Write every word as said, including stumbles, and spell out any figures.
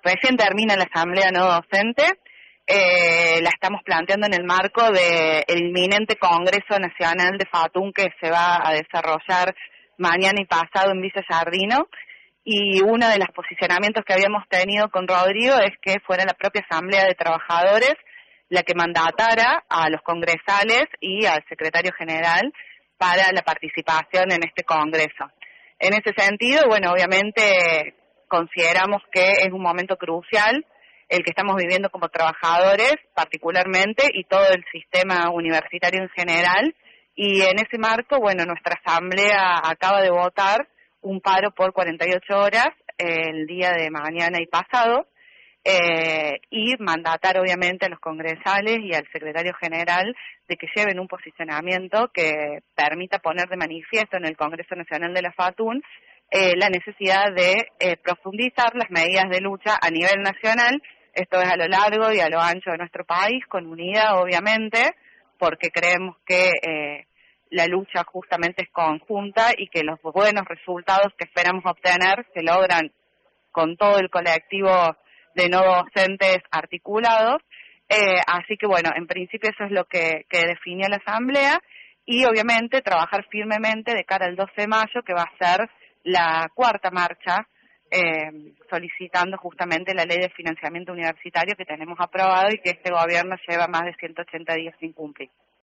recién termina la asamblea no docente, eh, la estamos planteando en el marco del inminente Congreso Nacional de FATUN que se va a desarrollar mañana y pasado en Villa Giardino, y uno de los posicionamientos que habíamos tenido con Rodrigo es que fuera la propia Asamblea de Trabajadores la que mandatara a los congresales y al secretario general para la participación en este Congreso. En ese sentido, bueno, obviamente consideramos que es un momento crucial el que estamos viviendo como trabajadores particularmente y todo el sistema universitario en general, y en ese marco, bueno, nuestra asamblea acaba de votar un paro por cuarenta y ocho horas eh, el día de mañana y pasado, eh, y mandatar obviamente a los congresales y al secretario general de que lleven un posicionamiento que permita poner de manifiesto en el Congreso Nacional de la FATUN eh, la necesidad de eh, profundizar las medidas de lucha a nivel nacional, esto es a lo largo y a lo ancho de nuestro país, con unidad obviamente, porque creemos que eh, la lucha justamente es conjunta y que los buenos resultados que esperamos obtener se logran con todo el colectivo de no docentes articulados, eh, así que bueno, en principio eso es lo que, que definió la Asamblea, y obviamente trabajar firmemente de cara al doce de mayo, que va a ser la cuarta marcha, eh, solicitando justamente la ley de financiamiento universitario que tenemos aprobado y que este gobierno lleva más de ciento ochenta días sin cumplir.